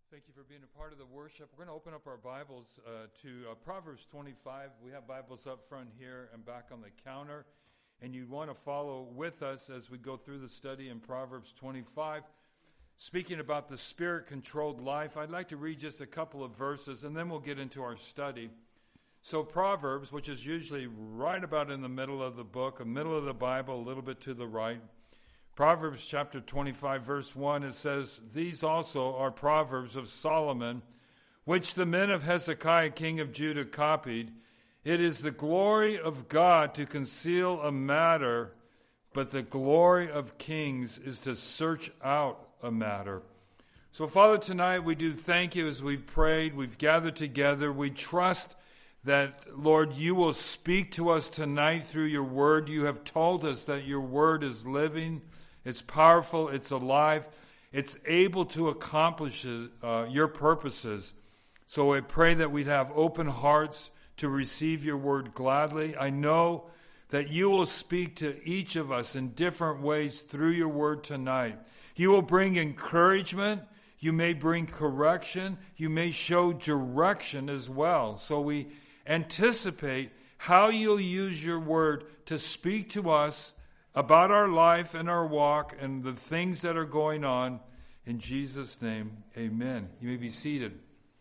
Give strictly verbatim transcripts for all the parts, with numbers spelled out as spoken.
Thank you for being a part of the worship. We're going to open up our Bibles uh, to uh, Proverbs twenty-five. We have Bibles up front here and back on the counter. And you want to follow with us as we go through the study in Proverbs twenty-five. Speaking about the Spirit-controlled life, I'd like to read just a couple of verses, and then we'll get into our study. So Proverbs, which is usually right about in the middle of the book, the middle of the Bible, a little bit to the right. Proverbs chapter twenty-five, verse one, it says, "These also are proverbs of Solomon, which the men of Hezekiah, king of Judah, copied. It is the glory of God to conceal a matter, but the glory of kings is to search out a matter." So, Father, tonight we do thank you as we've prayed, we've gathered together. We trust that, Lord, you will speak to us tonight through your word. You have told us that your word is living, it's powerful, it's alive, it's able to accomplish uh, your purposes. So I pray that we'd have open hearts to receive your word gladly. I know that you will speak to each of us in different ways through your word tonight. You will bring encouragement. You may bring correction. You may show direction as well. So we anticipate how you'll use your word to speak to us about our life and our walk and the things that are going on. In Jesus' name, amen. You may be seated.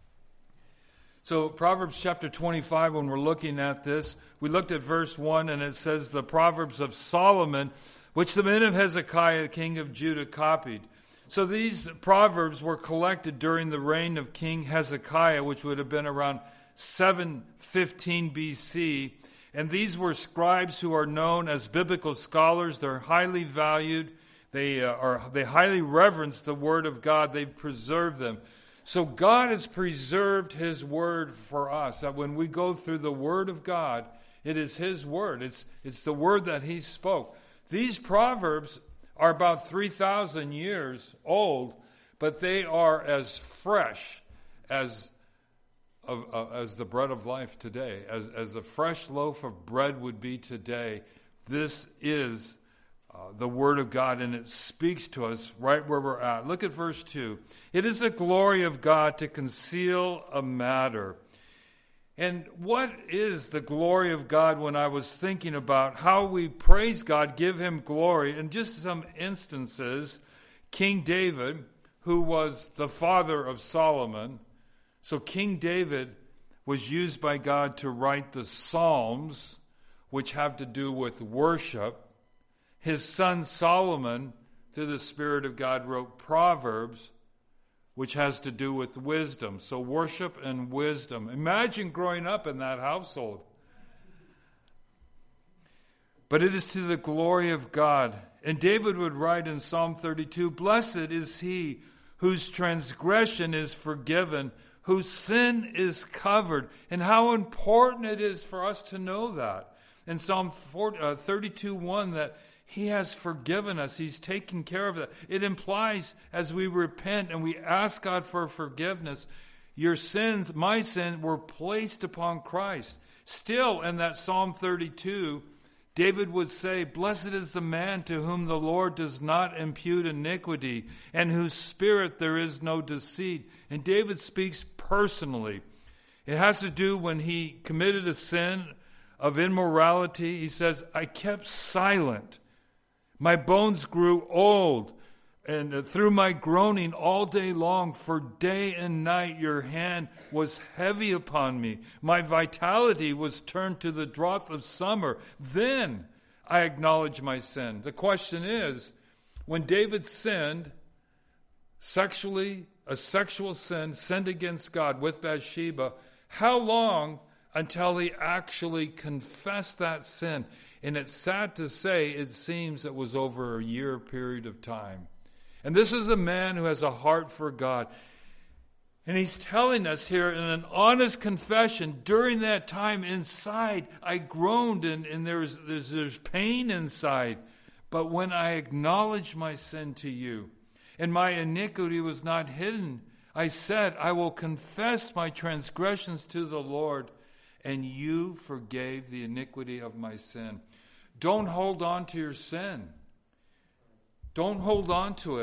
So Proverbs chapter twenty-five, when we're looking at this, we looked at verse one, and it says, "The Proverbs of Solomon, which the men of Hezekiah, king of Judah, copied." So these proverbs were collected during the reign of King Hezekiah, which would have been around seven fifteen B C. And these were scribes who are known as biblical scholars. They're highly valued. They uh, are they highly reverence the word of God. They've preserved them. So God has preserved his word for us. That when we go through the word of God, it is his word. It's, it's the word that he spoke. These proverbs are about three thousand years old, but they are as fresh as Of, uh, as the bread of life today, as, as a fresh loaf of bread would be today. This is uh, the word of God, and it speaks to us right where we're at. Look at verse two. "It is the glory of God to conceal a matter." And what is the glory of God? When I was thinking about how we praise God, give him glory, in just some instances, King David, who was the father of Solomon. So King David was used by God to write the Psalms, which have to do with worship. His son Solomon, through the Spirit of God, wrote Proverbs, which has to do with wisdom. So worship and wisdom. Imagine growing up in that household. But it is to the glory of God. And David would write in Psalm thirty-two, "Blessed is he whose transgression is forgiven, whose sin is covered." And how important it is for us to know that. In Psalm thirty-two one, that he has forgiven us. He's taken care of that. It implies, as we repent and we ask God for forgiveness, your sins, my sin, were placed upon Christ. Still, in that Psalm thirty-two, David would say, "Blessed is the man to whom the Lord does not impute iniquity, and whose spirit there is no deceit." And David speaks personally. It has to do when he committed a sin of immorality. He says, "I kept silent. My bones grew old, and through my groaning all day long, for day and night your hand was heavy upon me. My vitality was turned to the drought of summer. Then I acknowledged my sin." The question is, when David sinned sexually, a sexual sin, sinned against God with Bathsheba, how long until he actually confessed that sin? And it's sad to say, it seems it was over a year period of time. And this is a man who has a heart for God. And he's telling us here in an honest confession, during that time inside, I groaned and, and there's, there's, there's pain inside. But when I acknowledged my sin to you, and my iniquity was not hidden, I said, I will confess my transgressions to the Lord, and you forgave the iniquity of my sin. Don't hold on to your sin. Don't hold on to it.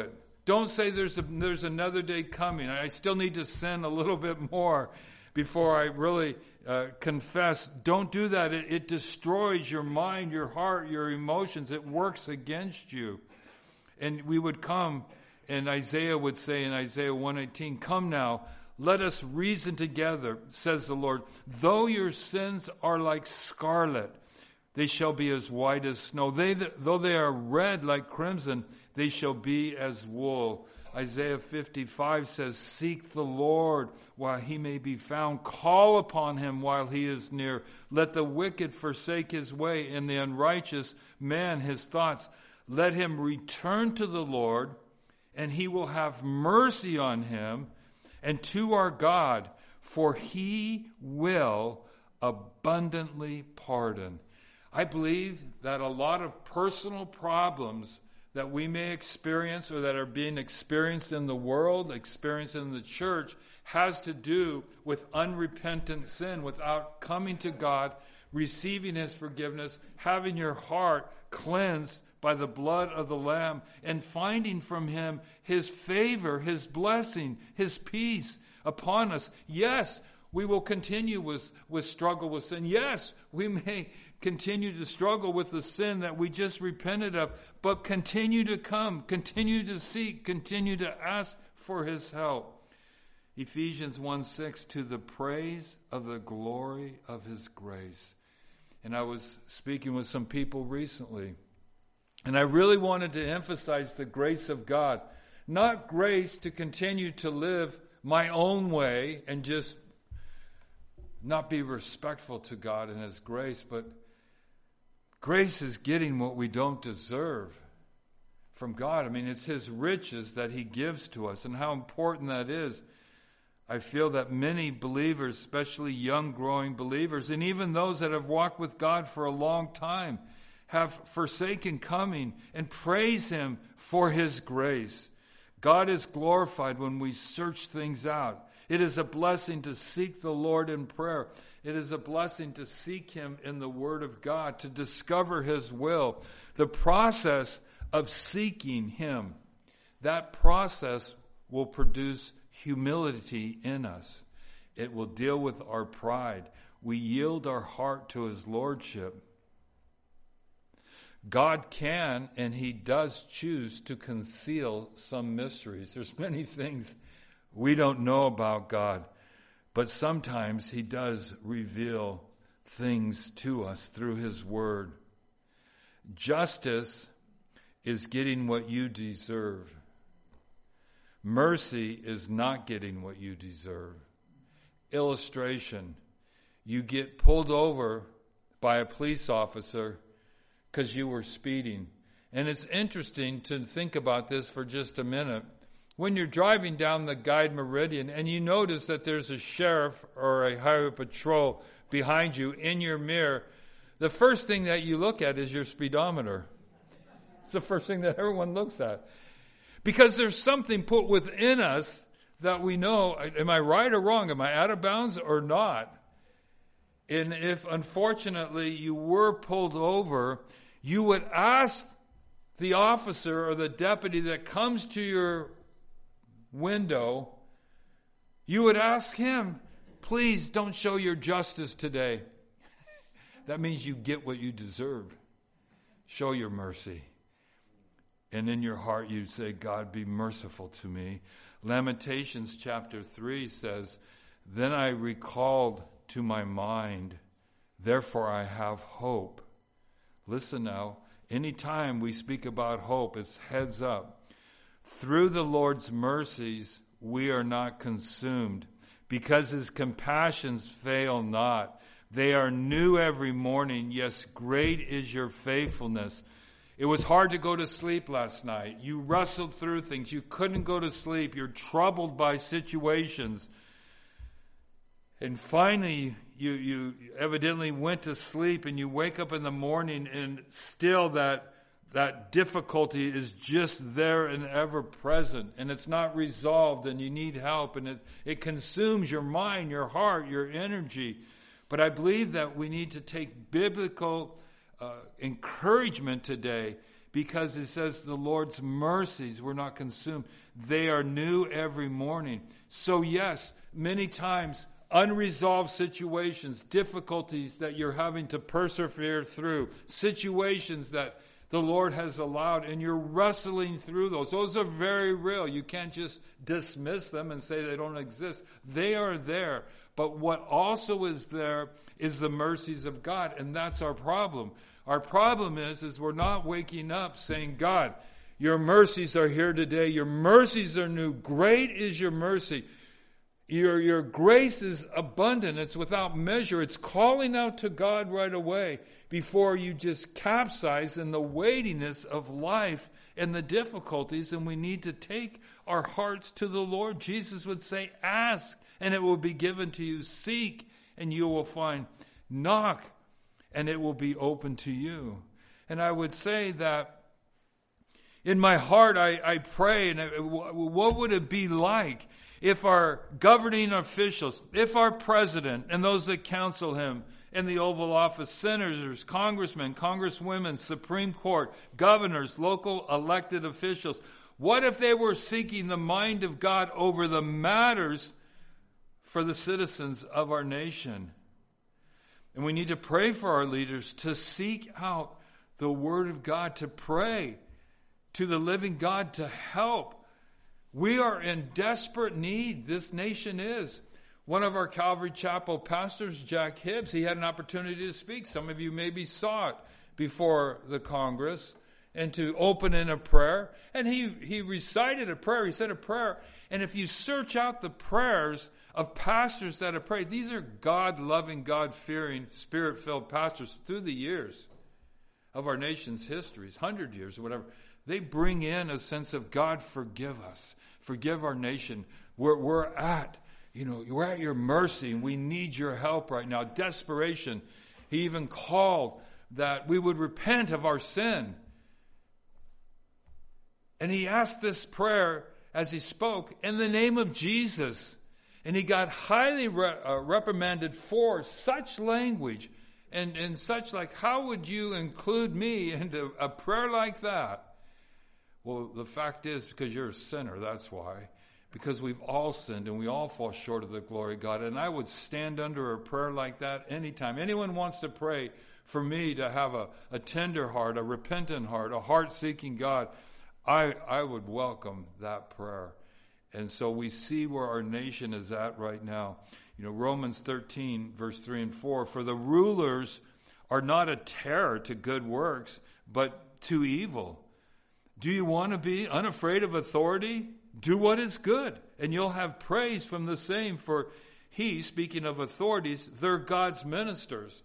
Don't say there's a, there's another day coming. I still need to sin a little bit more before I really uh, confess. Don't do that. It, it destroys your mind, your heart, your emotions. It works against you. And we would come, and Isaiah would say in Isaiah one eighteen, come now, let us reason together, says the Lord. Though your sins are like scarlet, they shall be as white as snow. They, though they are red like crimson, they shall be as wool. Isaiah fifty-five says, seek the Lord while he may be found. Call upon him while he is near. Let the wicked forsake his way, and the unrighteous man his thoughts. Let him return to the Lord, and he will have mercy on him, and to our God, for he will abundantly pardon. I believe that a lot of personal problems that we may experience or that are being experienced in the world, experienced in the church, has to do with unrepentant sin, without coming to God, receiving his forgiveness, having your heart cleansed by the blood of the Lamb, and finding from him his favor, his blessing, his peace upon us. Yes, we will continue with, with struggle with sin. Yes, we may continue to struggle with the sin that we just repented of, but continue to come, continue to seek, continue to ask for his help. Ephesians one six, to the praise of the glory of his grace. And I was speaking with some people recently, and I really wanted to emphasize the grace of God. Not grace to continue to live my own way and just not be respectful to God and his grace, but grace is getting what we don't deserve from God. I mean, it's his riches that he gives to us, and how important that is. I feel that many believers, especially young growing believers, and even those that have walked with God for a long time, have forsaken coming and praise him for his grace. God is glorified when we search things out. It is a blessing to seek the Lord in prayer. It is a blessing to seek him in the Word of God, to discover his will. The process of seeking him, that process will produce humility in us. It will deal with our pride. We yield our heart to his lordship. God can and he does choose to conceal some mysteries. There's many things we don't know about God, but sometimes he does reveal things to us through his word. Justice is getting what you deserve. Mercy is not getting what you deserve. Illustration, you get pulled over by a police officer because you were speeding. And it's interesting to think about this for just a minute. When you're driving down the guide meridian and you notice that there's a sheriff or a highway patrol behind you in your mirror, the first thing that you look at is your speedometer. It's the first thing that everyone looks at. Because there's something put within us that we know, am I right or wrong? Am I out of bounds or not? And if unfortunately you were pulled over, you would ask the officer or the deputy that comes to your window, you would ask him, please don't show your justice today. That means you get what you deserve. Show your mercy. And in your heart you say, God, be merciful to me. Lamentations chapter three says, then I recalled to my mind, therefore I have hope. Listen now, anytime we speak about hope, it's heads up. Through the Lord's mercies, we are not consumed, because his compassions fail not. They are new every morning. Yes, great is your faithfulness. It was hard to go to sleep last night. You wrestled through things. You couldn't go to sleep. You're troubled by situations. And finally, you, you evidently went to sleep, and you wake up in the morning, and still that That difficulty is just there and ever present, and it's not resolved, and you need help, and it, it consumes your mind, your heart, your energy. But I believe that we need to take biblical uh, encouragement today, because it says the Lord's mercies were not consumed. They are new every morning. So yes, many times unresolved situations, difficulties that you're having to persevere through, situations that the Lord has allowed, and you're wrestling through those. Those are very real. You can't just dismiss them and say they don't exist. They are there. But what also is there is the mercies of God, and that's our problem. Our problem is, is we're not waking up saying, God, your mercies are here today. Your mercies are new. Great is your mercy. Your, your grace is abundant. It's without measure. It's calling out to God right away before you just capsize in the weightiness of life and the difficulties. And we need to take our hearts to the Lord. Jesus would say, ask, and it will be given to you. Seek, and you will find. Knock, and it will be open to you. And I would say that in my heart, I, I pray, and what would it be like if our governing officials, if our president and those that counsel him in the Oval Office, senators, congressmen, congresswomen, Supreme Court, governors, local elected officials, what if they were seeking the mind of God over the matters for the citizens of our nation? And we need to pray for our leaders to seek out the Word of God, to pray to the living God to help. We are in desperate need. This nation is. One of our Calvary Chapel pastors, Jack Hibbs, he had an opportunity to speak. Some of you maybe saw it before the Congress, and to open in a prayer. And he, he recited a prayer. He said a prayer. And if you search out the prayers of pastors that have prayed, these are God-loving, God-fearing, Spirit-filled pastors through the years of our nation's histories, one hundred years or whatever. They bring in a sense of, God, forgive us. Forgive our nation. We're, we're at, you know, we're at your mercy, and we need your help right now. Desperation. He even called that we would repent of our sin. And he asked this prayer as he spoke in the name of Jesus. And he got highly re- uh, reprimanded for such language and, and such like, how would you include me into a prayer like that? Well, the fact is, because you're a sinner, that's why. Because we've all sinned and we all fall short of the glory of God. And I would stand under a prayer like that anytime. Anyone wants to pray for me to have a, a tender heart, a repentant heart, a heart seeking God, I, I would welcome that prayer. And so we see where our nation is at right now. You know, Romans thirteen, verse three and four, for the rulers are not a terror to good works, but to evil. Do you want to be unafraid of authority? Do what is good, and you'll have praise from the same, for he, speaking of authorities, they're God's ministers.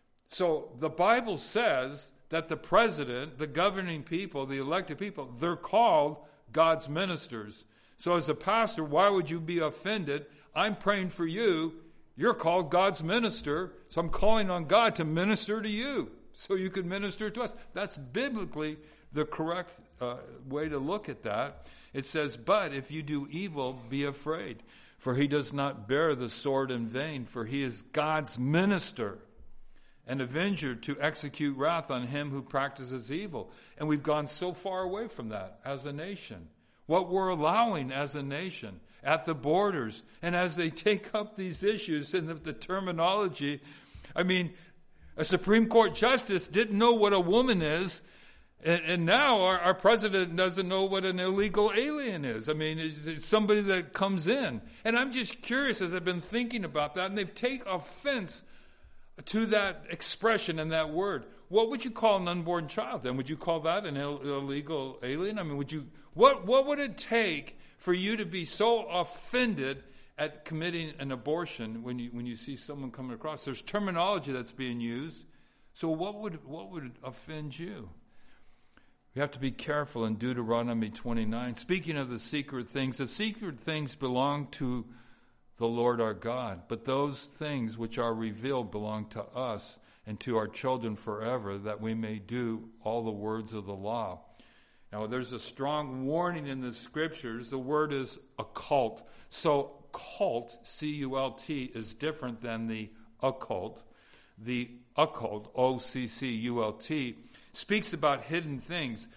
So the Bible says that the president, the governing people, the elected people, they're called God's ministers. So as a pastor, why would you be offended? I'm praying for you. You're called God's minister, so I'm calling on God to minister to you so you can minister to us. That's biblically the correct uh, way to look at that. It says, but if you do evil, be afraid, for he does not bear the sword in vain, for he is God's minister, an avenger to execute wrath on him who practices evil. And we've gone so far away from that as a nation. What we're allowing as a nation at the borders, and as they take up these issues and the, the terminology, I mean, a Supreme Court justice didn't know what a woman is, and, and now our, our president doesn't know what an illegal alien is. I mean, it's, it's somebody that comes in. And I'm just curious as I've been thinking about that, and they've taken offense to that expression and that word. What would you call an unborn child then? Would you call that an Ill- illegal alien? I mean, would you? What what would it take for you to be so offended at committing an abortion when you when you see someone coming across? There's terminology that's being used. So what would what would offend you? We have to be careful in Deuteronomy twenty-nine. Speaking of the secret things, the secret things belong to the Lord our God, but those things which are revealed belong to us and to our children forever, that we may do all the words of the law. Now, there's a strong warning in the scriptures. The word is occult. So, cult, C U L T, is different than the occult. The occult, O C C U L T, speaks about hidden things.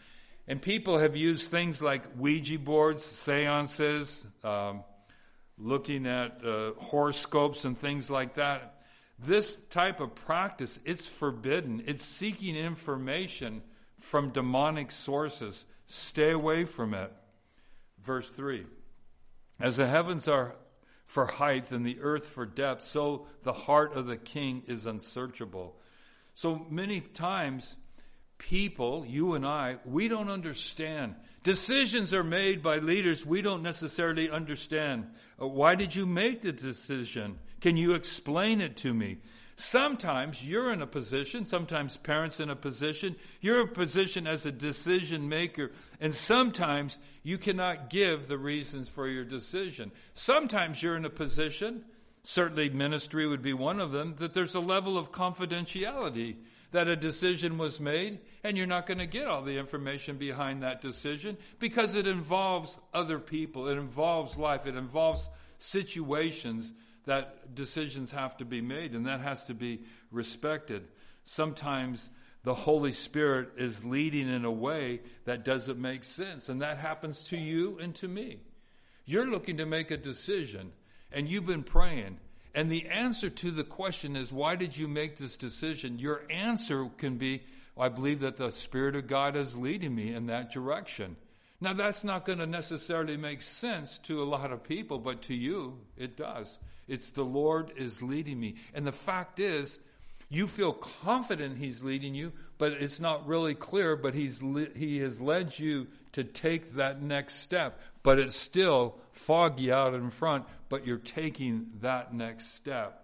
And people have used things like Ouija boards, seances, um, looking at uh, horoscopes and things like that. This type of practice, it's forbidden. It's seeking information from demonic sources. Stay away from it. Verse three. As the heavens are for height and the earth for depth, so the heart of the king is unsearchable. So many times, people, you and I, we don't understand. Decisions are made by leaders we don't necessarily understand. Uh, why did you make the decision? Can you explain it to me? Sometimes you're in a position, sometimes parents in a position, you're in a position as a decision maker, and sometimes you cannot give the reasons for your decision. Sometimes you're in a position, certainly ministry would be one of them, that there's a level of confidentiality, that a decision was made, and you're not going to get all the information behind that decision because it involves other people, it involves life, it involves situations that decisions have to be made, and that has to be respected. Sometimes the Holy Spirit is leading in a way that doesn't make sense, and that happens to you and to me. You're looking to make a decision, and you've been praying, and the answer to the question is, why did you make this decision? Your answer can be, I believe that the Spirit of God is leading me in that direction. Now, that's not going to necessarily make sense to a lot of people, but to you, it does. It's the Lord is leading me. And the fact is, you feel confident He's leading you, but it's not really clear, but he's He has led you to take that next step. But it's still foggy out in front, but you're taking that next step.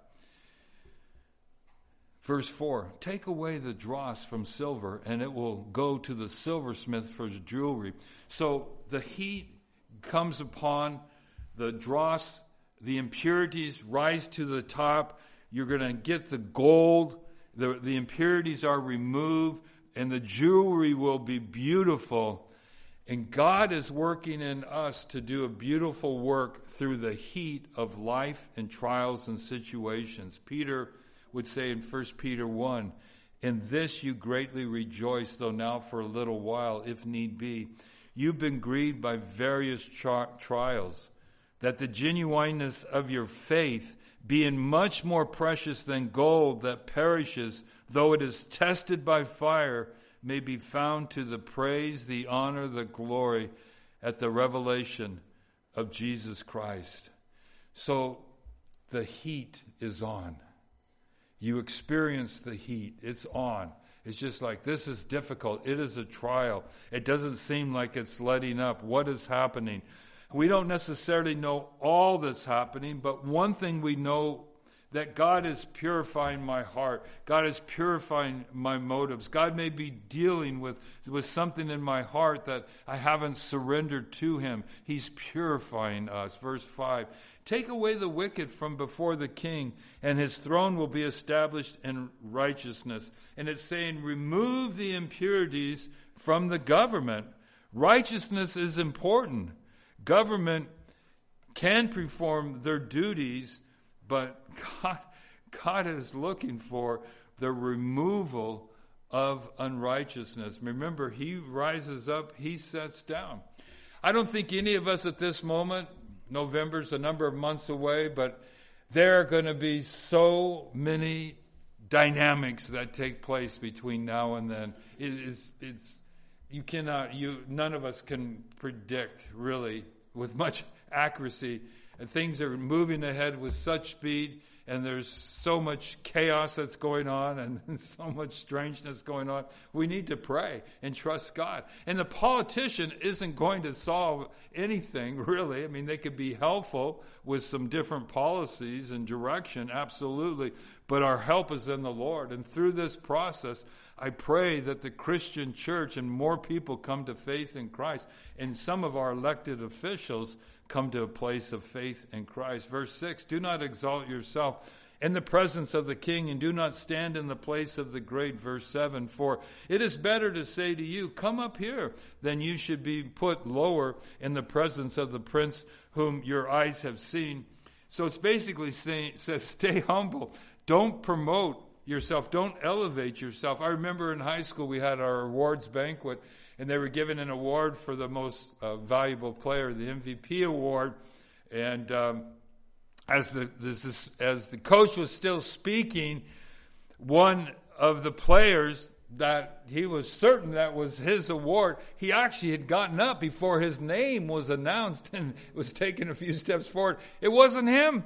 Verse four, take away the dross from silver, and it will go to the silversmith for jewelry. So the heat comes upon the dross, the impurities rise to the top. You're going to get the gold. The, the impurities are removed, and the jewelry will be beautiful. And God is working in us to do a beautiful work through the heat of life and trials and situations. Peter would say in First Peter one, in this you greatly rejoice, though now for a little while, if need be. You've been grieved by various tri- trials, that the genuineness of your faith, being much more precious than gold that perishes, though it is tested by fire, may be found to the praise, the honor, the glory at the revelation of Jesus Christ. So the heat is on. You experience the heat. It's on. It's just like, this is difficult. It is a trial. It doesn't seem like it's letting up. What is happening? We don't necessarily know all that's happening, but one thing we know, that God is purifying my heart. God is purifying my motives. God may be dealing with, with something in my heart that I haven't surrendered to Him. He's purifying us. Verse five, take away the wicked from before the king, and his throne will be established in righteousness. And it's saying, remove the impurities from the government. Righteousness is important. Government can perform their duties, but God, God is looking for the removal of unrighteousness. Remember, He rises up, He sets down. I don't think any of us at this moment, November's a number of months away, but there are going to be so many dynamics that take place between now and then. It is, it's, you cannot, you, none of us can predict really with much accuracy. And things are moving ahead with such speed, and there's so much chaos that's going on and so much strangeness going on. We need to pray and trust God. And the politician isn't going to solve anything, really. I mean, they could be helpful with some different policies and direction, absolutely. But our help is in the Lord. And through this process, I pray that the Christian church and more people come to faith in Christ, and some of our elected officials come to a place of faith in Christ. Verse six, do not exalt yourself in the presence of the king, and do not stand in the place of the great. Verse seven, for it is better to say to you, come up here, than you should be put lower in the presence of the prince whom your eyes have seen. So it's basically saying, says, stay humble. Don't promote yourself. Don't elevate yourself. I remember in high school we had our awards banquet, and they were given an award for the most uh, valuable player, the M V P award. And um, as the this is, as the coach was still speaking, one of the players that he was certain that was his award, he actually had gotten up before his name was announced and was taking a few steps forward. It wasn't him.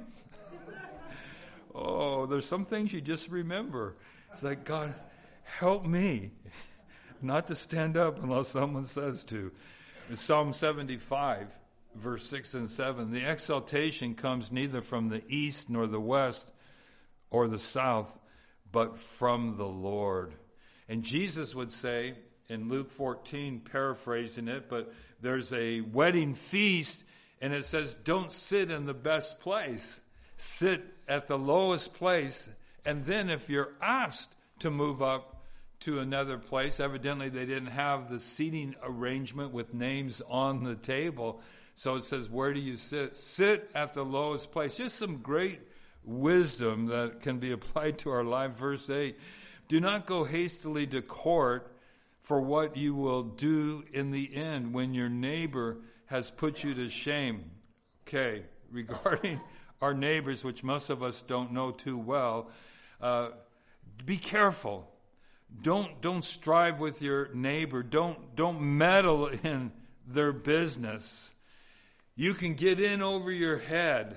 Oh, there's some things you just remember. It's like, God, help me not to stand up unless someone says to. In Psalm seventy-five, verse six and seven, the exaltation comes neither from the east nor the west or the south, but from the Lord. And Jesus would say in Luke fourteen, paraphrasing it, but there's a wedding feast, and it says, don't sit in the best place. Sit at the lowest place, and then if you're asked to move up to another place, evidently they didn't have the seating arrangement with names on the table, so it says, where do you sit? Sit at the lowest place. Just some great wisdom that can be applied to our life. Verse eight, do not go hastily to court for what you will do in the end when your neighbor has put you to shame. Okay, regarding our neighbors, which most of us don't know too well, uh, be careful. Don't don't strive with your neighbor. Don't don't meddle in their business. You can get in over your head.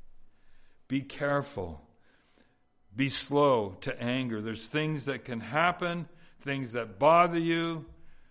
Be careful. Be slow to anger. There's things that can happen, things that bother you.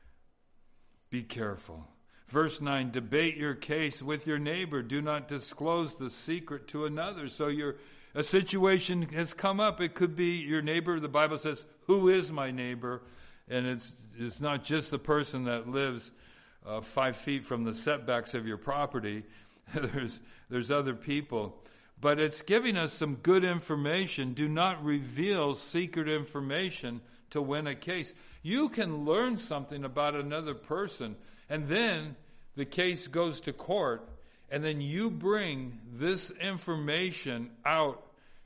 Be careful. Verse nine, debate your case with your neighbor. Do not disclose the secret to another. So your a situation has come up. It could be your neighbor. The Bible says, who is my neighbor? And it's it's not just the person that lives uh, five feet from the setbacks of your property. there's there's other people. But it's giving us some good information. Do not reveal secret information to win a case. You can learn something about another person, and then the case goes to court, and then you bring this information out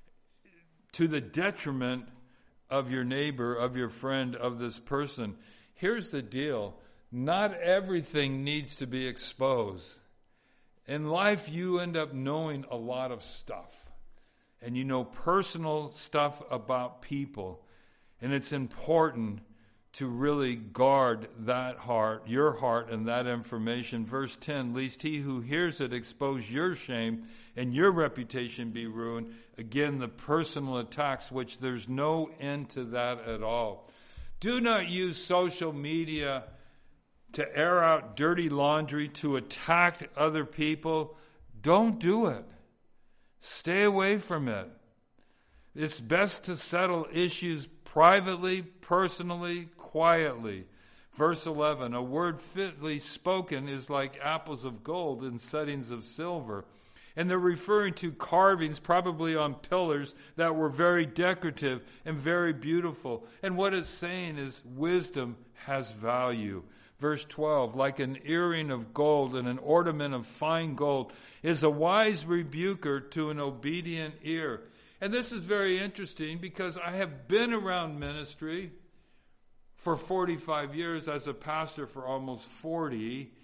to the detriment of your neighbor, of your friend, of this person. Here's the deal. Not everything needs to be exposed. In life, you end up knowing a lot of stuff. And you know personal stuff about people. And it's important to really guard that heart, your heart, and that information. Verse ten, lest he who hears it expose your shame and your reputation be ruined. Again, the personal attacks, which there's no end to that at all. Do not use social media to air out dirty laundry, to attack other people. Don't do it. Stay away from it. It's best to settle issues privately, personally, quietly. Verse eleven, a word fitly spoken is like apples of gold in settings of silver. And they're referring to carvings, probably on pillars, that were very decorative and very beautiful. And what it's saying is wisdom has value. Verse twelve, like an earring of gold and an ornament of fine gold is a wise rebuker to an obedient ear. And this is very interesting because I have been around ministry for forty-five years, as a pastor for almost forty.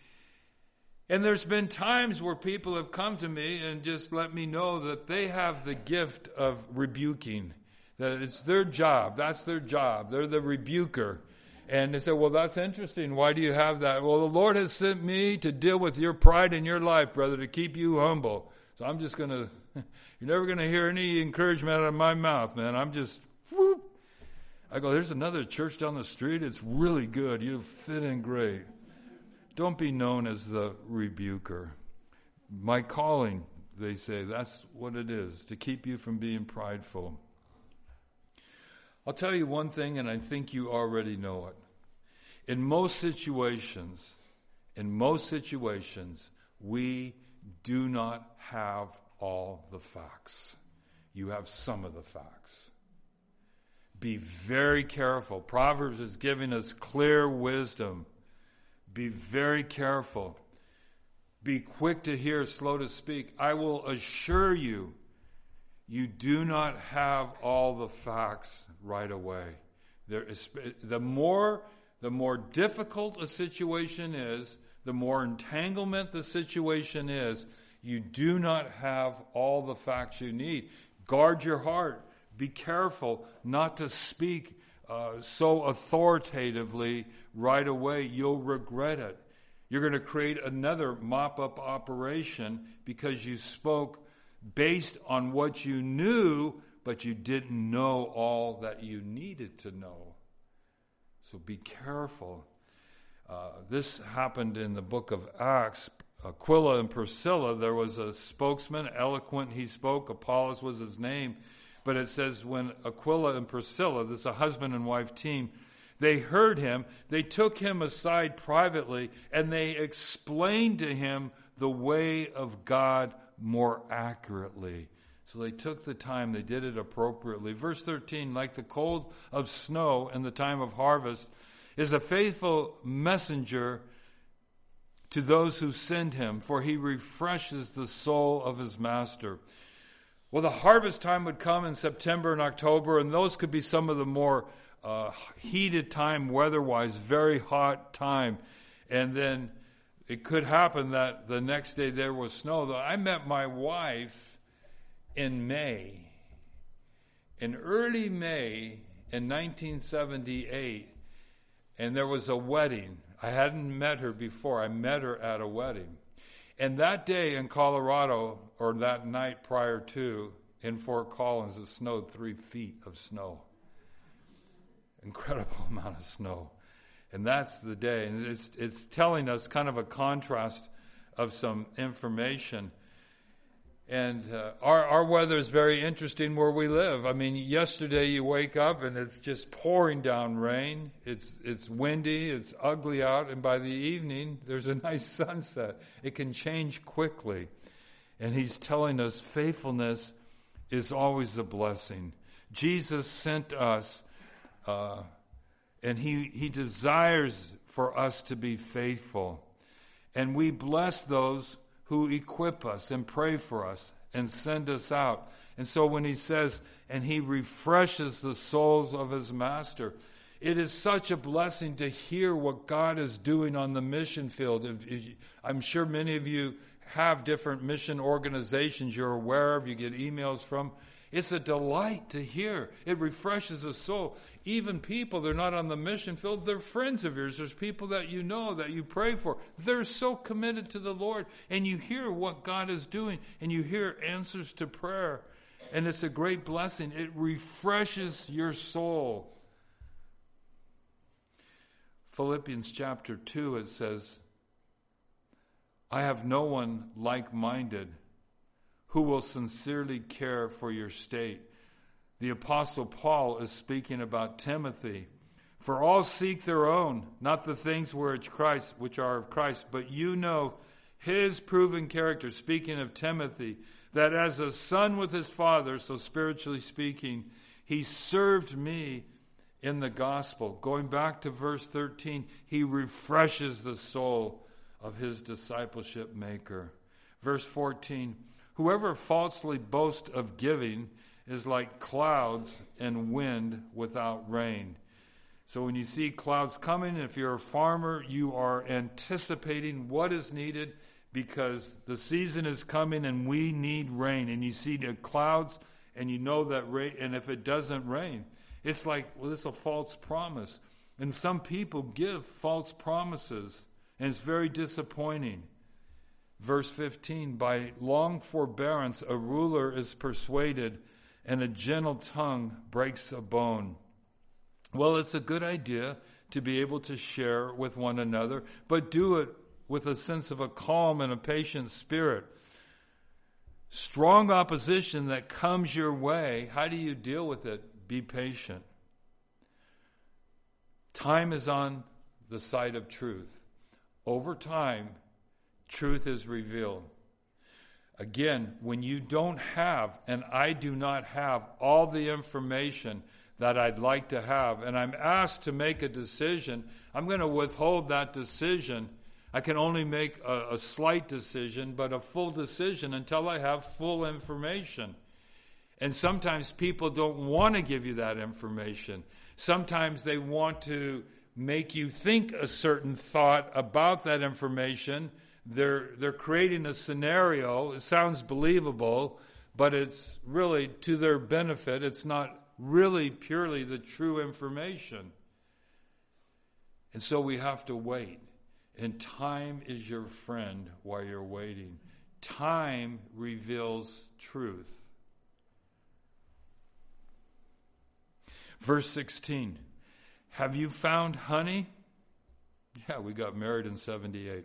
And there's been times where people have come to me and just let me know that they have the gift of rebuking. That it's their job. That's their job. They're the rebuker. And they say, well, that's interesting. Why do you have that? Well, the Lord has sent me to deal with your pride in your life, brother, to keep you humble. So I'm just going to, you're never going to hear any encouragement out of my mouth, man. I'm just, whoop. I go, there's another church down the street. It's really good. You fit in great. Don't be known as the rebuker. My calling, they say, that's what it is, to keep you from being prideful. I'll tell you one thing, and I think you already know it. In most situations, in most situations, we do not have all the facts. You have some of the facts. Be very careful. Proverbs is giving us clear wisdom. Be very careful. Be quick to hear, slow to speak. I will assure you, you do not have all the facts right away. There is, the more the more difficult a situation is, the more entanglement the situation is, you do not have all the facts you need. Guard your heart. Be careful not to speak uh, so authoritatively right away. You'll regret it. You're going to create another mop-up operation because you spoke based on what you knew, but you didn't know all that you needed to know. So be careful. Uh, this happened in the book of Acts. Aquila and Priscilla, there was a spokesman, eloquent he spoke, Apollos was his name, but it says when Aquila and Priscilla, this is a husband and wife team, they heard him, they took him aside privately, and they explained to him the way of God more accurately. So they took the time, they did it appropriately. Verse thirteen, like the cold of snow in the time of harvest, is a faithful messenger to those who send him, for he refreshes the soul of his master. Well, the harvest time would come in September and October, and those could be some of the more uh, heated time, weather-wise, very hot time. And then it could happen that the next day there was snow. I met my wife in May, in early May in nineteen seventy-eight, and there was a wedding. I hadn't met her before. I met her at a wedding. And that day in Colorado, or that night prior to, in Fort Collins, it snowed three feet of snow. Incredible amount of snow. And that's the day. And it's, it's telling us kind of a contrast of some information. And uh, our, our weather is very interesting where we live. I mean, yesterday you wake up and it's just pouring down rain. It's it's windy, it's ugly out, and by the evening there's a nice sunset. It can change quickly. And he's telling us faithfulness is always a blessing. Jesus sent us, uh, and he, he desires for us to be faithful. And we bless those who equip us and pray for us and send us out. And so when he says, and he refreshes the souls of his master, it is such a blessing to hear what God is doing on the mission field. If, if, I'm sure many of you have different mission organizations you're aware of, you get emails from. It's a delight to hear. It refreshes the soul. Even people, they're not on the mission field, they're friends of yours. There's people that you know, that you pray for. They're so committed to the Lord. And you hear what God is doing, and you hear answers to prayer. And it's a great blessing. It refreshes your soul. Philippians chapter two, it says, I have no one like-minded who will sincerely care for your state. The Apostle Paul is speaking about Timothy. For all seek their own, not the things which Christ, which are of Christ, but you know his proven character, speaking of Timothy, that as a son with his father, so spiritually speaking, he served me in the gospel. Going back to verse thirteen, he refreshes the soul of his discipleship maker. Verse fourteen, whoever falsely boasts of giving is like clouds and wind without rain. So when you see clouds coming, if you're a farmer, you are anticipating what is needed because the season is coming and we need rain. And you see the clouds and you know that rain, and if it doesn't rain, it's like, well, it's a false promise. And some people give false promises, and it's very disappointing. Verse fifteen, by long forbearance a ruler is persuaded, and a gentle tongue breaks a bone. Well, it's a good idea to be able to share with one another, but do it with a sense of a calm and a patient spirit. Strong opposition that comes your way, how do you deal with it? Be patient. Time is on the side of truth. Over time, truth is revealed. Again, when you don't have, and I do not have, all the information that I'd like to have, and I'm asked to make a decision, I'm going to withhold that decision. I can only make a, a slight decision, but a full decision until I have full information. And sometimes people don't want to give you that information. Sometimes they want to make you think a certain thought about that information. They're, they're creating a scenario. It sounds believable, but it's really to their benefit. It's not really purely the true information. And so we have to wait. And time is your friend while you're waiting. Time reveals truth. Verse sixteen, have you found honey? Yeah, we got married in seventy-eight.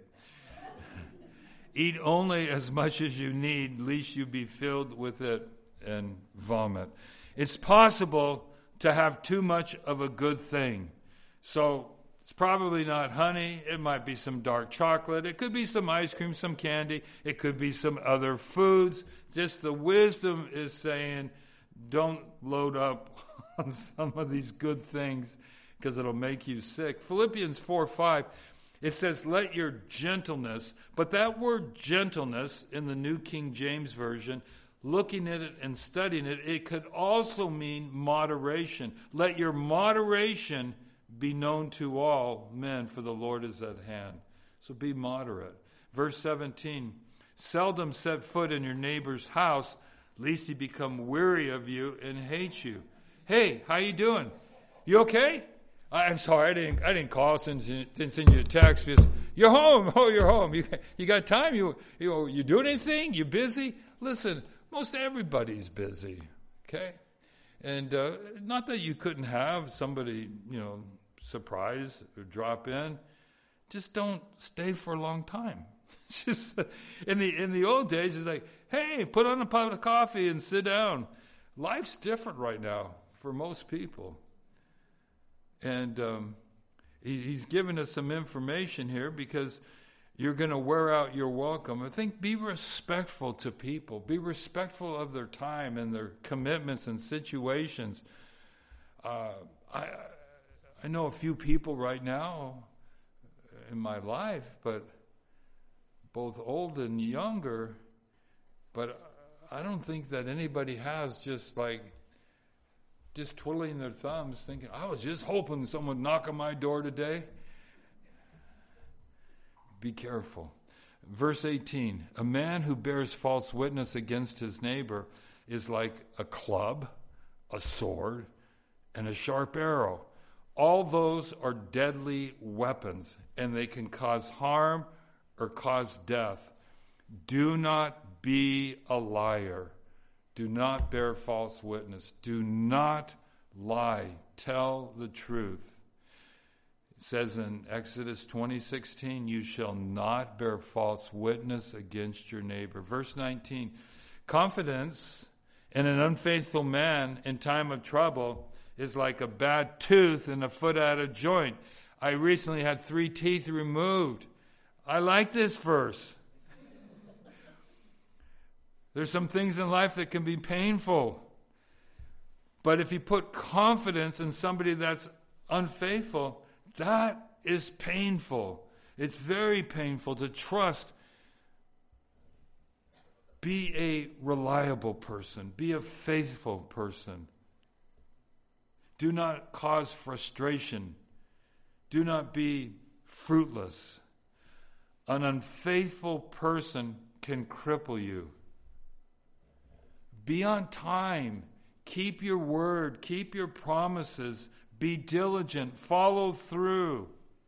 Eat only as much as you need, lest you be filled with it and vomit. It's possible to have too much of a good thing. So it's probably not honey. It might be some dark chocolate. It could be some ice cream, some candy. It could be some other foods. Just the wisdom is saying, don't load up on some of these good things because it'll make you sick. Philippians four five, it says, let your gentleness, but that word gentleness in the New King James Version, looking at it and studying it, it could also mean moderation. Let your moderation be known to all men, for the Lord is at hand. So be moderate. Verse seventeen, seldom set foot in your neighbor's house, lest he become weary of you and hate you. Hey, how you doing? You okay? I'm sorry, I didn't. I didn't call since you didn't send you a text. Because you're home. Oh, you're home. You you got time? You you you doing anything? You busy? Listen, most everybody's busy. Okay, and uh, not that you couldn't have somebody, you know, surprise or drop in. Just don't stay for a long time. Just in the in the old days, it's like, hey, put on a pot of coffee and sit down. Life's different right now for most people. And um, he, he's given us some information here because you're going to wear out your welcome. I think be respectful to people. Be respectful of their time and their commitments and situations. Uh, I I know a few people right now in my life, but both old and younger, but I don't think that anybody has just like just twiddling their thumbs thinking, I was just hoping someone would knock on my door today. Be careful. Verse eighteen, a man who bears false witness against his neighbor is like a club, a sword, and a sharp arrow. All those are deadly weapons, and they can cause harm or cause death. Do not be a liar. Do not bear false witness. Do not lie. Tell the truth. It says in Exodus twenty sixteen, you shall not bear false witness against your neighbor. Verse nineteen, confidence in an unfaithful man in time of trouble is like a bad tooth and a foot out of joint. I recently had three teeth removed. I like this verse. There's some things in life that can be painful. But if you put confidence in somebody that's unfaithful, that is painful. It's very painful to trust. Be a reliable person. Be a faithful person. Do not cause frustration. Do not be fruitless. An unfaithful person can cripple you. Be on time. Keep your word. Keep your promises. Be diligent. Follow through.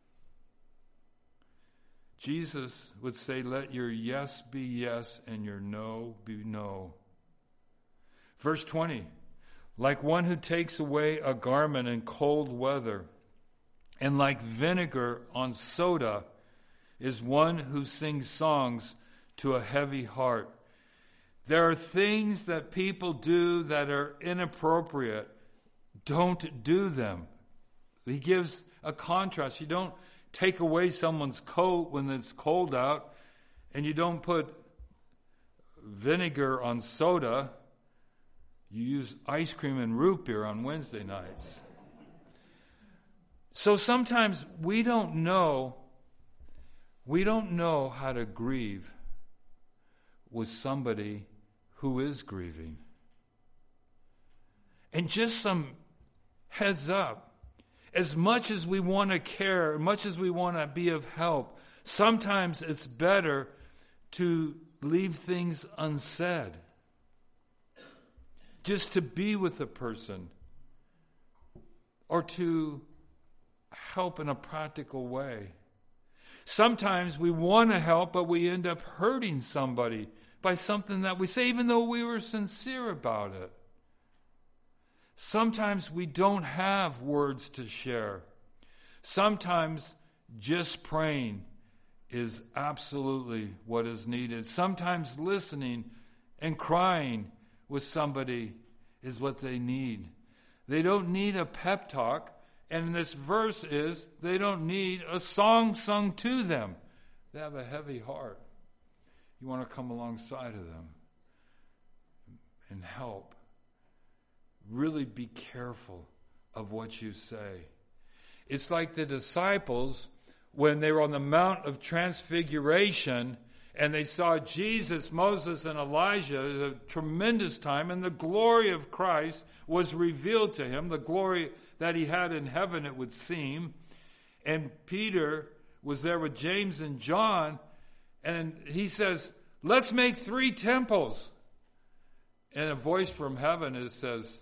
Jesus would say, let your yes be yes and your no be no. Verse twenty, like one who takes away a garment in cold weather, and like vinegar on soda, is one who sings songs to a heavy heart. There are things that people do that are inappropriate. Don't do them. He gives a contrast. You don't take away someone's coat when it's cold out, and you don't put vinegar on soda. You use ice cream and root beer on Wednesday nights. So sometimes we don't know, we don't know how to grieve with somebody who is grieving. And just some heads up, as much as we want to care, as much as we want to be of help, sometimes it's better to leave things unsaid. Just to be with a person or to help in a practical way. Sometimes we want to help, but we end up hurting somebody by something that we say, even though we were sincere about it. Sometimes we don't have words to share. Sometimes just praying is absolutely what is needed. Sometimes listening and crying with somebody is what they need. They don't need a pep talk. And this verse is, they don't need a song sung to them. They have a heavy heart. You want to come alongside of them and help. Really be careful of what you say. It's like the disciples when they were on the Mount of Transfiguration and they saw Jesus, Moses, and Elijah at a tremendous time, and the glory of Christ was revealed to him, the glory that he had in heaven, it would seem. And Peter was there with James and John, and he says, let's make three temples. And a voice from heaven is, says,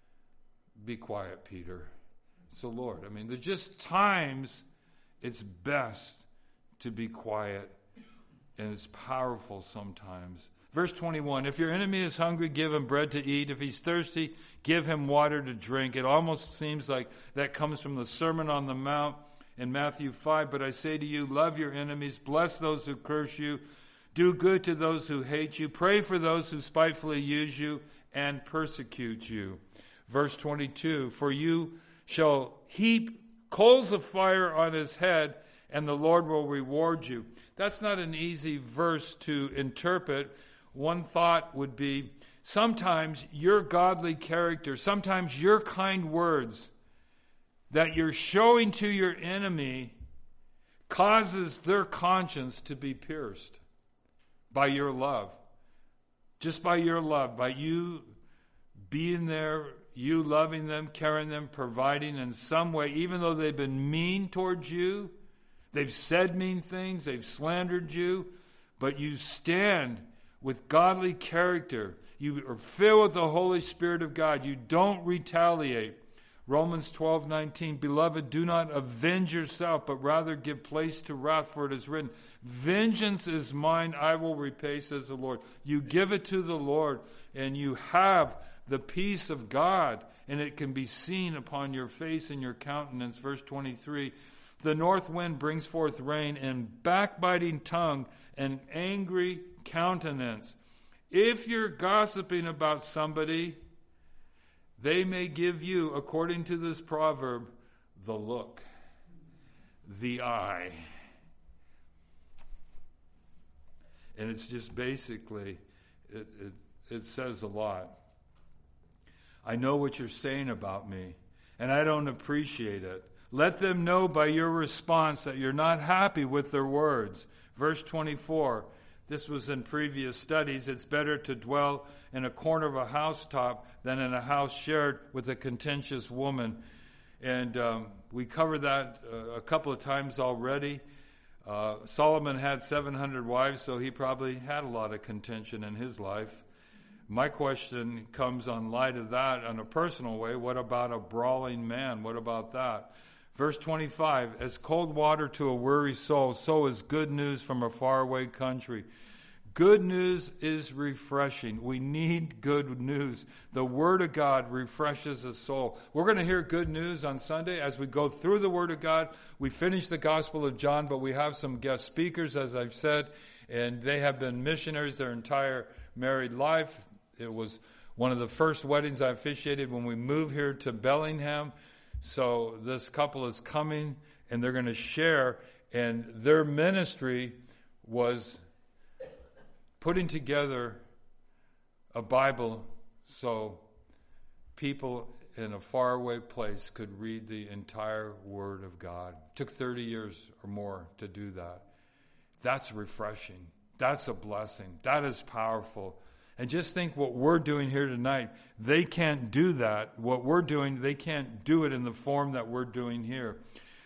be quiet, Peter. So, Lord, I mean, there's just times it's best to be quiet, and it's powerful sometimes. Verse twenty-one, if your enemy is hungry, give him bread to eat. If he's thirsty, give him water to drink. It almost seems like that comes from the Sermon on the Mount in Matthew five. But I say to you, love your enemies, bless those who curse you, do good to those who hate you, pray for those who spitefully use you and persecute you. Verse twenty-two, for you shall heap coals of fire on his head, and the Lord will reward you. That's not an easy verse to interpret. One thought would be, sometimes your godly character, sometimes your kind words that you're showing to your enemy causes their conscience to be pierced by your love. Just by your love, by you being there, you loving them, caring them, providing in some way, even though they've been mean towards you, they've said mean things, they've slandered you, but you stand with godly character. You are filled with the Holy Spirit of God. You don't retaliate. Romans twelve nineteen, beloved, do not avenge yourself, but rather give place to wrath, for it is written, vengeance is mine, I will repay, says the Lord. You give it to the Lord, and you have the peace of God, and it can be seen upon your face and your countenance. Verse twenty-three, the north wind brings forth rain, and backbiting tongue, and angry countenance. If you're gossiping about somebody, they may give you, according to this proverb, the look, the eye. And it's just basically, it, it, it says a lot. I know what you're saying about me, and I don't appreciate it. Let them know by your response that you're not happy with their words. Verse twenty-four, this was in previous studies. It's better to dwell in a corner of a housetop than in a house shared with a contentious woman. And um, we covered that uh, a couple of times already. Uh, Solomon had seven hundred wives, so he probably had a lot of contention in his life. My question comes on light of that in a personal way. What about a brawling man? What about that? Verse twenty-five, as cold water to a weary soul, so is good news from a faraway country. Good news is refreshing. We need good news. The Word of God refreshes the soul. We're going to hear good news on Sunday as we go through the Word of God. We finish the Gospel of John, but we have some guest speakers, as I've said, and they have been missionaries their entire married life. It was one of the first weddings I officiated when we moved here to Bellingham. So this couple is coming, and they're going to share, and their ministry was putting together a Bible so people in a faraway place could read the entire Word of God. It took thirty years or more to do that. That's refreshing. That's a blessing. That is powerful. And just think what we're doing here tonight. They can't do that. What we're doing, they can't do it in the form that we're doing here.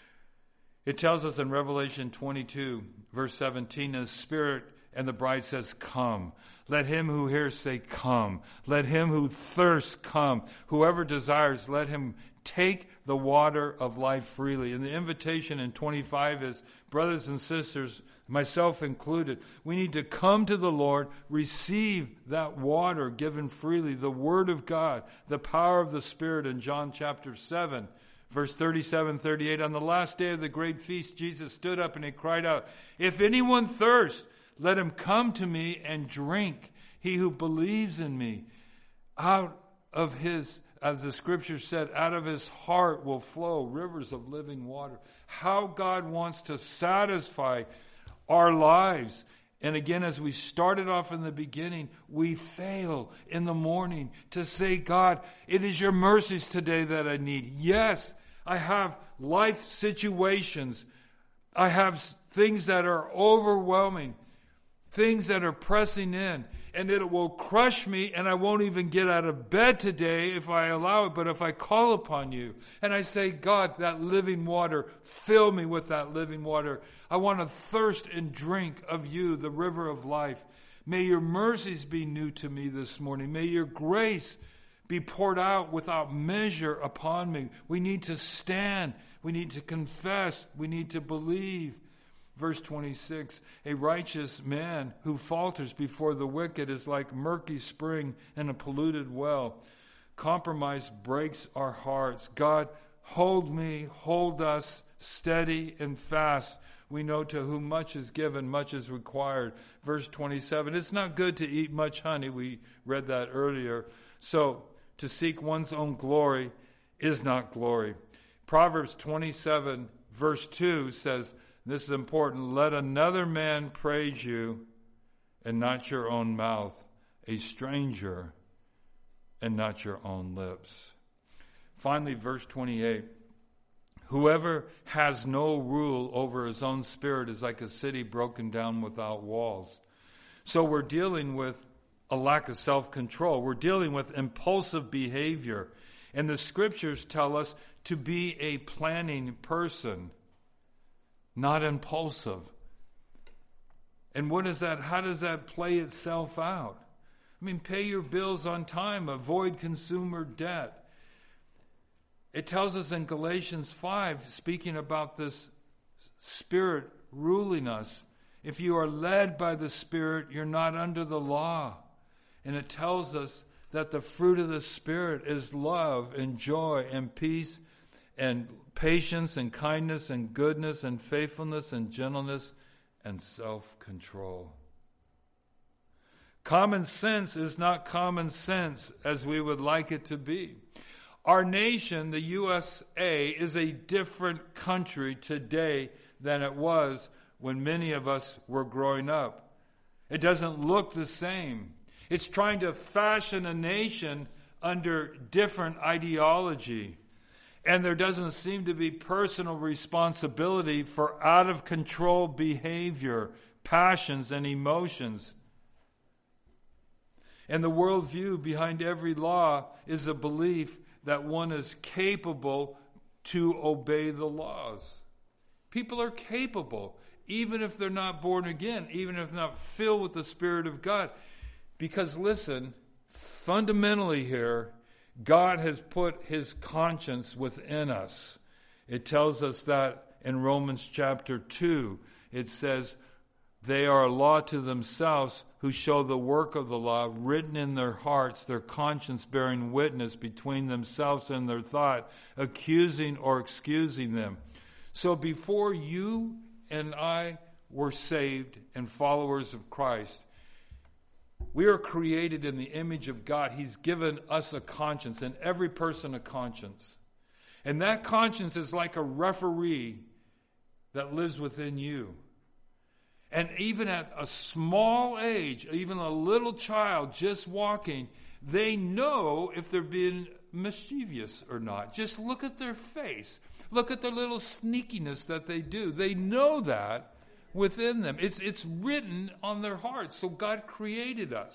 It tells us in Revelation twenty-two, verse seventeen, the Spirit and the bride says, come. Let him who hears say, come. Let him who thirsts come. Whoever desires, let him take the water of life freely. And the invitation in twenty-five is, brothers and sisters, myself included, we need to come to the Lord, receive that water given freely, the Word of God, the power of the Spirit in John chapter seven, verse thirty-seven, thirty-eight. On the last day of the great feast, Jesus stood up and he cried out, if anyone thirsts, let him come to me and drink. He who believes in me, out of his, as the scripture said, out of his heart will flow rivers of living water. How God wants to satisfy our lives. And again, as we started off in the beginning, we fail in the morning to say, God, it is your mercies today that I need. Yes, I have life situations. I have things that are overwhelming, things that are pressing in, and it will crush me, and I won't even get out of bed today if I allow it. But if I call upon you and I say, God, that living water, fill me with that living water. I want to thirst and drink of you, the river of life. May your mercies be new to me this morning. May your grace be poured out without measure upon me. We need to stand. We need to confess. We need to believe. Verse twenty-six, a righteous man who falters before the wicked is like murky spring in a polluted well. Compromise breaks our hearts. God, hold me, hold us steady and fast. We know to whom much is given, much is required. Verse twenty-seven, it's not good to eat much honey. We read that earlier. So to seek one's own glory is not glory. Proverbs twenty-seven, verse two says, this is important, let another man praise you and not your own mouth, a stranger and not your own lips. Finally, verse twenty-eight, whoever has no rule over his own spirit is like a city broken down without walls. So we're dealing with a lack of self-control. We're dealing with impulsive behavior. And the scriptures tell us to be a planning person, not impulsive. And what is that? How does that play itself out? I mean, pay your bills on time, avoid consumer debt. It tells us in Galatians five, speaking about this Spirit ruling us, if you are led by the Spirit, you're not under the law. And it tells us that the fruit of the Spirit is love and joy and peace and patience and kindness and goodness and faithfulness and gentleness and self-control. Common sense is not common sense as we would like it to be. Our nation, the U S A, is a different country today than it was when many of us were growing up. It doesn't look the same. It's trying to fashion a nation under different ideology. And there doesn't seem to be personal responsibility for out-of-control behavior, passions, and emotions. And the worldview behind every law is a belief that one is capable to obey the laws. People are capable, even if they're not born again, even if they're not filled with the Spirit of God. Because listen, fundamentally here, God has put his conscience within us. It tells us that in Romans chapter two. It says, they are a law to themselves who show the work of the law written in their hearts, their conscience bearing witness between themselves and their thought, accusing or excusing them. So before you and I were saved and followers of Christ, we are created in the image of God. He's given us a conscience, and every person a conscience. And that conscience is like a referee that lives within you. And even at a small age, even a little child just walking, they know if they're being mischievous or not. Just look at their face. Look at the little sneakiness that they do. They know that within them. It's, it's written on their hearts. So God created us.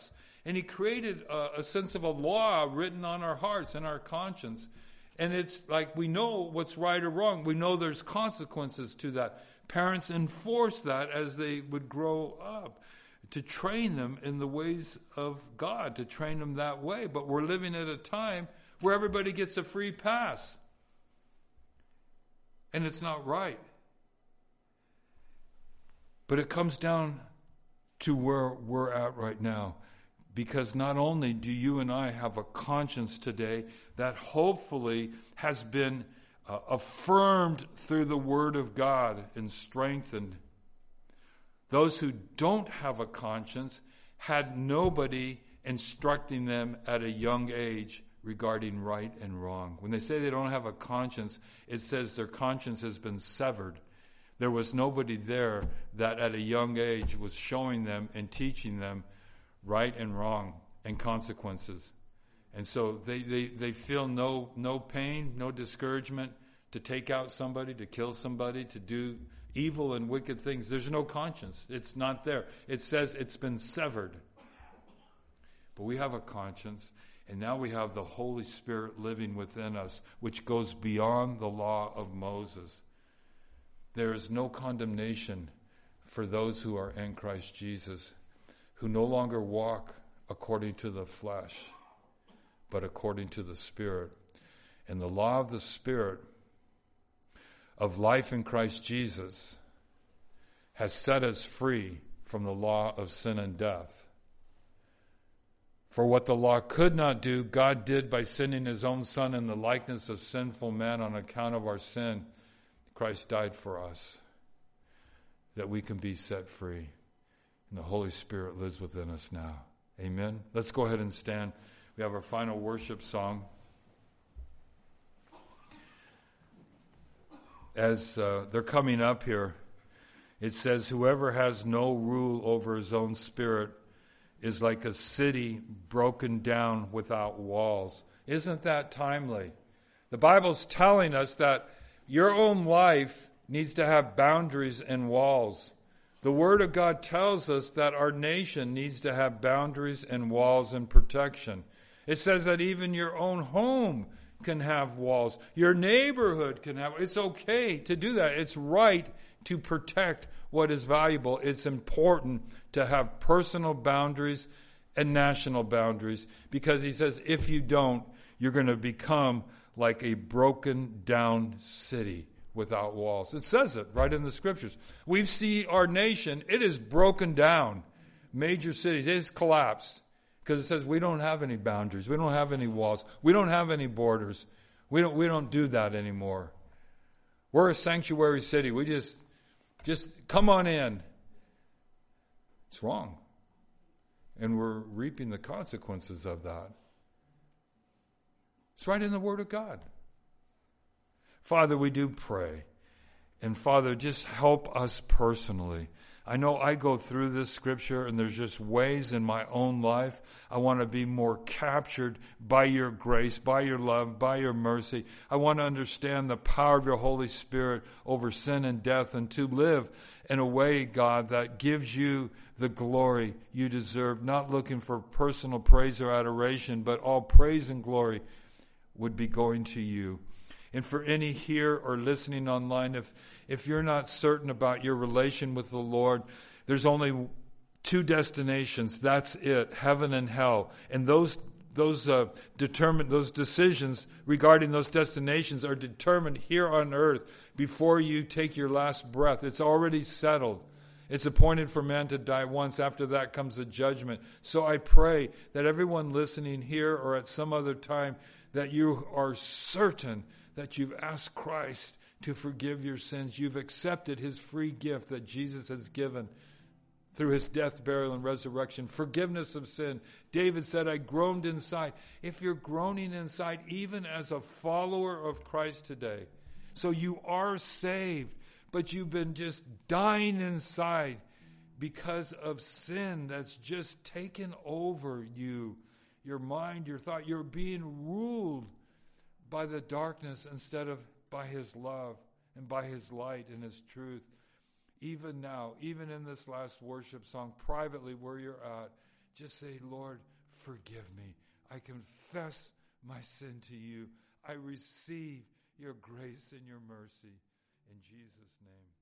And he created a, a sense of a law written on our hearts and our conscience. And it's like we know what's right or wrong. We know there's consequences to that. Parents enforce that as they would grow up, to train them in the ways of God, to train them that way. But we're living at a time where everybody gets a free pass. And it's not right. But it comes down to where we're at right now. Because not only do you and I have a conscience today that hopefully has been uh, affirmed through the Word of God and strengthened. Those who don't have a conscience had nobody instructing them at a young age regarding right and wrong. When they say they don't have a conscience, it says their conscience has been severed. There was nobody there that at a young age was showing them and teaching them right and wrong and consequences. And so they, they, they feel no no pain, no discouragement to take out somebody, to kill somebody, to do evil and wicked things. There's no conscience. It's not there. It says it's been severed. But we have a conscience, and now we have the Holy Spirit living within us, which goes beyond the law of Moses. There is no condemnation for those who are in Christ Jesus, who no longer walk according to the flesh, but according to the Spirit. And the law of the Spirit of life in Christ Jesus has set us free from the law of sin and death. For what the law could not do, God did by sending his own Son in the likeness of sinful man on account of our sin. Christ died for us, that we can be set free. And the Holy Spirit lives within us now. Amen. Let's go ahead and stand. We have our final worship song. As uh, they're coming up here, it says, whoever has no rule over his own spirit is like a city broken down without walls. Isn't that timely? The Bible's telling us that your own life needs to have boundaries and walls. The Word of God tells us that our nation needs to have boundaries and walls and protection. It says that even your own home can have walls. Your neighborhood can have. It's okay to do that. It's right to protect what is valuable. It's important to have personal boundaries and national boundaries, because he says if you don't, you're going to become like a broken down city without walls. It says it right in the scriptures. We see our nation, it is broken down. Major cities, it has collapsed. Because it says we don't have any boundaries. We don't have any walls. We don't have any borders. We don't we don't do that anymore. We're a sanctuary city. We just, just come on in. It's wrong. And we're reaping the consequences of that. It's right in the Word of God. Father, we do pray. And Father, just help us personally. I know I go through this scripture and there's just ways in my own life I want to be more captured by your grace, by your love, by your mercy. I want to understand the power of your Holy Spirit over sin and death, and to live in a way, God, that gives you the glory you deserve, not looking for personal praise or adoration, but all praise and glory would be going to you. And for any here or listening online, if if you're not certain about your relation with the Lord, there's only two destinations. That's it, heaven and hell. And those those uh, determined those decisions regarding those destinations are determined here on earth before you take your last breath. It's already settled. It's appointed for man to die once. After that comes the judgment. So I pray that everyone listening here or at some other time, that you are certain that you've asked Christ to forgive your sins. You've accepted his free gift that Jesus has given through his death, burial, and resurrection. Forgiveness of sin. David said, I groaned inside. If you're groaning inside, even as a follower of Christ today, so you are saved, but you've been just dying inside because of sin that's just taken over you, your mind, your thought. You're being ruled by the darkness instead of by his love and by his light and his truth. Even now, even in this last worship song, privately where you're at, just say, Lord, forgive me. I confess my sin to you. I receive your grace and your mercy. In Jesus' name.